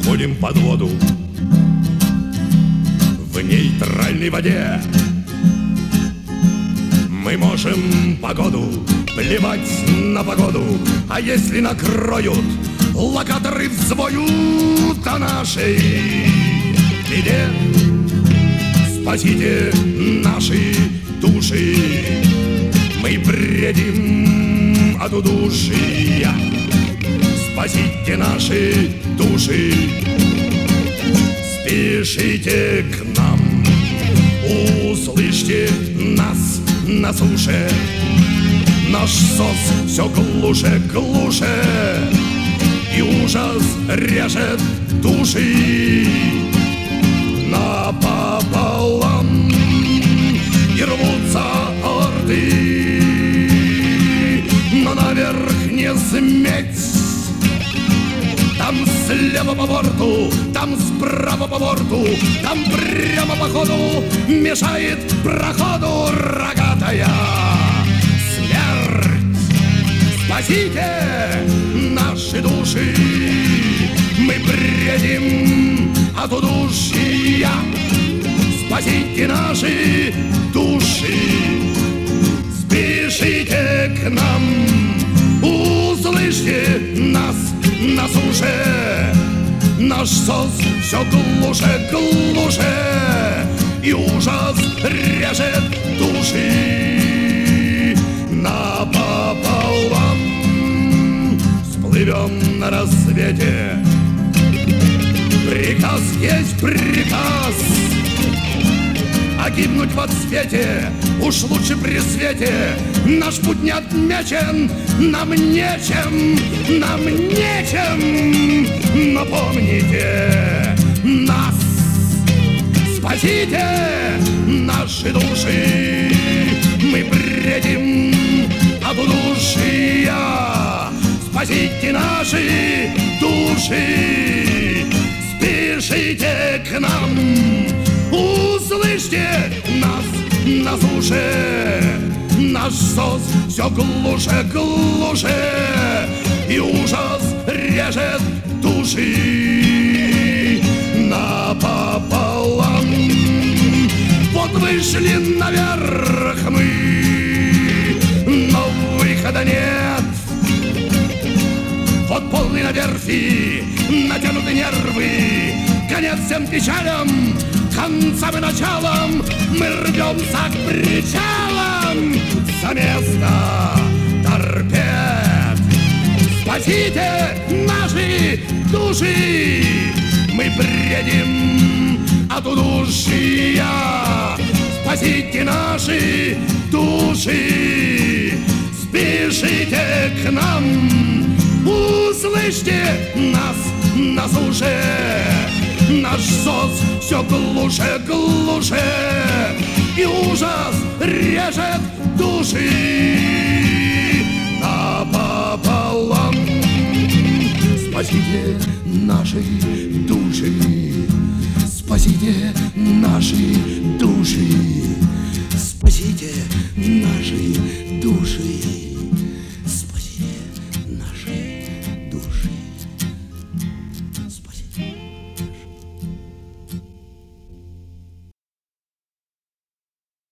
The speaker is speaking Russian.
будем под воду в нейтральной воде. Мы можем погоду плевать на погоду, а если накроют, локаторы взвоют о нашей беде. Спасите наши души, мы бредим от удушья. Спасите наши души, спешите к нам, услышьте нас на суше. Наш сос все глуше, глуше, и ужас режет души напополам, и рвутся орды, но наверх не сметь. Там слева по борту, там справа по борту, там прямо по ходу мешает проходу рогатая смерть. Спасите наши души, мы бредим от удушья. Спасите наши души, спешите к нам, услышьте нас на суше. Наш сос все глуше, глуше, и ужас режет души напополам. Всплывем на рассвете, приказ есть приказ, а гибнуть в отсвете уж лучше при свете. Наш путь не отмечен, нам нечем, напомните нас. Спасите наши души, мы бредим от удушья. Спасите наши души, спешите к нам, услышьте нас на суше. Наш сос все глуше, глуше, и ужас режет души напополам. Вот вышли наверх мы, но выхода нет. Вот полный на верфи, натянуты нервы, конец всем печалям, концам и началом. Мы рвемся к причалам за место торпед. Спасите наши души, мы бредим от удушья. Спасите наши души, спешите к нам, услышьте нас на суше. Наш сос все глуше, глуше, и ужас режет души напополам. Спасите наши души, спасите наши души, спасите наши души.